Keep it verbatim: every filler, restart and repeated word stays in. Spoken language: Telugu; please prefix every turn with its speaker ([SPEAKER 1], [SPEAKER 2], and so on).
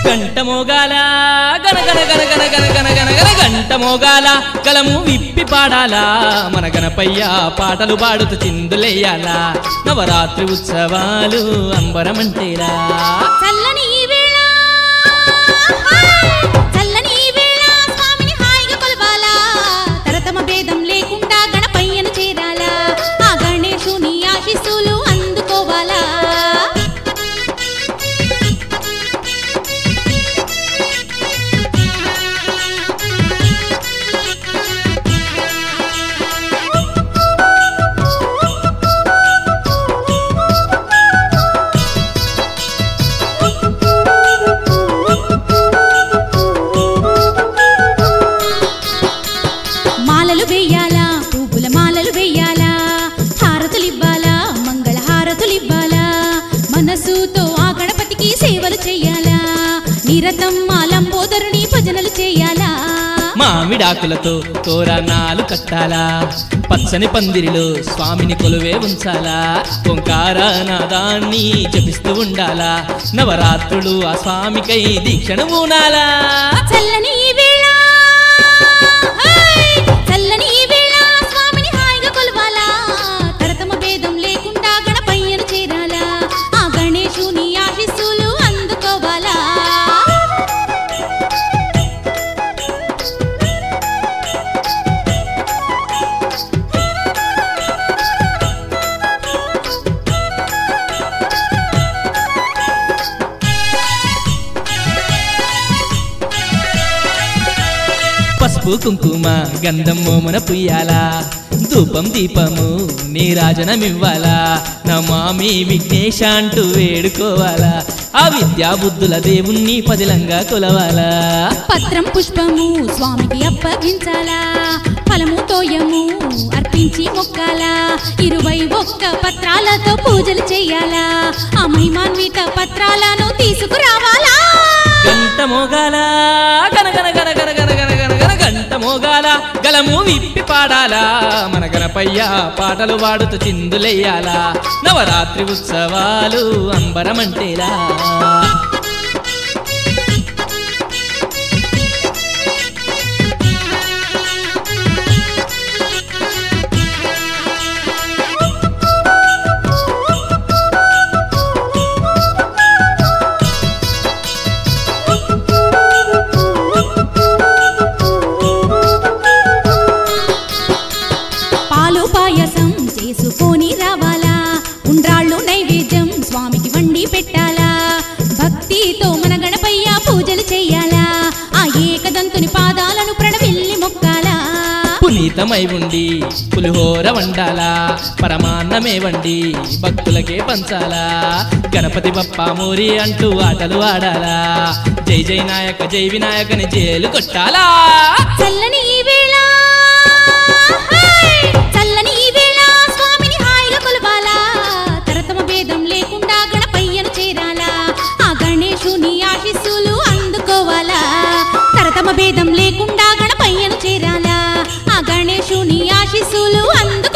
[SPEAKER 1] గంట మోగాల గన గన గన గన గన గన గన గన గంట మోగాల కలము విప్పి పాడాలా మన గణపయ్య పాటలు పాడుతూ చిందులేయాలా నవరాత్రి ఉత్సవాలు అంబరమంటేలా
[SPEAKER 2] చల్లని ఈ వేళ చల్లని ఈ వేళ స్వామిని హాయిగా కొలవాలా తరతమ భేదం లేకుండా గణపయ్యను చేరాలా ఆ గణేశుని ఆశీస్సులు అందుకోవాలా మాలలు వేయాలా పువ్వుల మాలలు వేయాలా హారతులివ్వాలా మంగళ హారతులివ్వాలా మనసుతో ఆ గణపతికి సేవలు చెయ్యాలా నిరతం మాలంబోదరుని భజనలు చేయాలా
[SPEAKER 1] మామిడాకులతో తోరణాలు కట్టాలా పచ్చని పందిరిలో స్వామిని కొలువే ఉంచాలా ఓంకారనాదాన్ని జపిస్తూ ఉండాలా నవరాత్రులు ఆ స్వామికై దీక్షను పూనాలా
[SPEAKER 2] చల్లని ఈ వేళ చల్లని ఈ వేళ స్వామిని హాయిగా కొలవాలా తరతమ భేదం లేకుండా గణపయ్యను చేరాలా ఆ గణేశుని ఆశీస్సులు అందుకోవాలా
[SPEAKER 1] పసుపు కుంకుమ గంధం మోమున పుయ్యాలా ధూపం దీపము నీరాజనమివ్వాలా నమామి విఘ్నేశ అంటూ వేడుకోవాలా ఆ విద్యా బుద్ధుల దేవుణ్ణి పదిలంగా కొలవాలా
[SPEAKER 2] పత్రం పుష్పము స్వామికి అప్పగించాలా ఫలము తోయము అర్పించి మొక్కాలా ఇరవై ఒక్క పత్రాలతో పూజలు చెయ్యాలా ఆ మహిమాన్విత పత్రాలను తీసుకురావాలా
[SPEAKER 1] గంట మోగాల గన గన గన గన గన గన గన గన గంట మోగాల గలము విప్పి పాడాలా మన గణపయ్య పాటలు పాడుతూ చిందులేయాలా నవరాత్రి ఉత్సవాలు అంబరమంటేలా
[SPEAKER 2] పాలు పాయసం చేసుకొని రావాలా ఉండ్రాళ్ళు నైవేద్యం స్వామికి వండి పెట్టాలా భక్తితో మన గణపయ్య పూజలు చెయ్యాలా ఆ ఏకదంతుని పాదాలను ప్రణవిల్లి మొక్కాలా
[SPEAKER 1] పునీతమై ఉండి పులిహోర వండాలా పరమాన్నమే వండి భక్తులకే పంచాలా గణపతి బప్ప మోరి అంటూ ఆటలు ఆడాలా జై జై నాయక జై వినాయకని జైలు కొట్టాలా
[SPEAKER 2] చల్లని ఈ వేళ చల్లని ఈ వేళ స్వామిని హాయిగా కొలవాలా తరతమ భేదం లేకుండా గణపయ్యను చేరాలా ఆ గణేశుని ఆశీస్సులు అందుకోవాలా తరతమ భేదం లేకుండా గణపయ్యను చేరాలా ఆ గణేశుని ఆశీస్సులు అందు